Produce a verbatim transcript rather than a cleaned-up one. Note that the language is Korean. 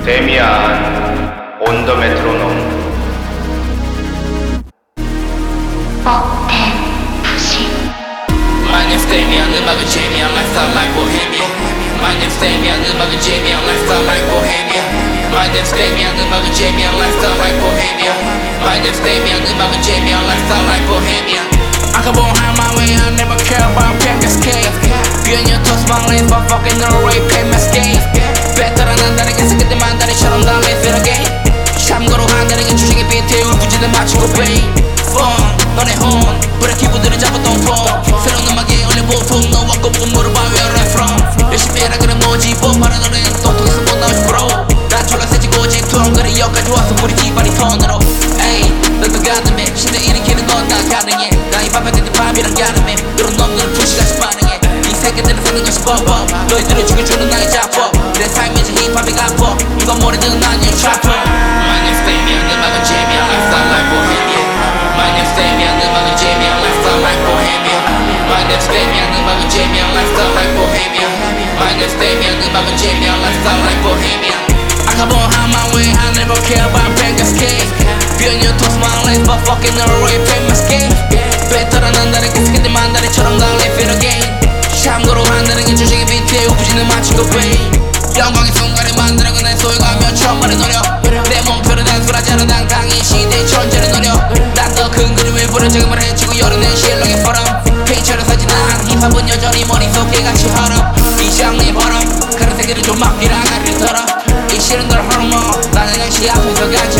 데미안 온 더 메트로놈. 억텐 부심. My name's Damian, 음악은 재미한 lifestyle like bohemian. My name's Damian, 음악은 재미한 lifestyle like bohemian. My name's Damian, 음악은 재미한 lifestyle like bohemian. My name's Damian, 음악은 재미한 lifestyle like bohemian. I can born on my way, I never care about fame, that's cake. Being your toast, my lane, but fucking no way, pay my skate. Better than that, I guess I get the man that I shut on down, let's feel again. 참고로 한다는 게 주식의 비트에 울부짖는 맞추고 pay. Fun, 너네 혼, 불의 기부들은 잡아 동풍. 새로운 음악에 올려 보통, 너와 꼽고 물어봐 where I'm from. 열심히 해라 그래 뭐지, 뭐 말은 너는 똑똑해서 못 나오지 bro. 난 졸라 세지고 질투, 그래 여기까지 와서 우리 집안이 턴으로. 에이, 너도 가능해, 신대 일으키는 건 다 가능해. 나이 밥에는 밥이랑 가능해, 이런 놈들은 푸시같이 반응해. 이 새끼들은 사는 것이 뻔뻔, 너희들은 죽여주는 나의 자법. 내 삶이 이제 힙합이 갚어, 누가 뭐래든 난 your trapper. My name's Damian, 음악은 재미한 lifestyle like bohemian. My name's Damian, 음악은 재미한 lifestyle like bohemian. My name's Damian, 음악은 재미한 lifestyle like bohemian. My name's Damian, 음악은 재미한 lifestyle like bohemian. I come on how my way, I never care about bangers cake. Being your toast, my lanes, but fucking no way, pay my skate. Better than 다른 개새끼들 만다리처럼 다 live it again. 참고로 한다는 게 주식의 비트에 우부지는 마치고 pay. 영광의 순간을 만들어가 내 소유가며 천만의 노력. 내 목표를 단순하지 않아 당당히 시대의 천재를 노려. 난 더 큰 그림을 부러져금을 해치고 열어낸 실력의 포럼. 페이처럼 사진한 힙합은 여전히 머릿속에 같이 헐어. 이 장르의 버럼 그런 세계를 좀 막기라 나를 털어. 이 실은 널 헐어. 나는 역시 앞에서 같이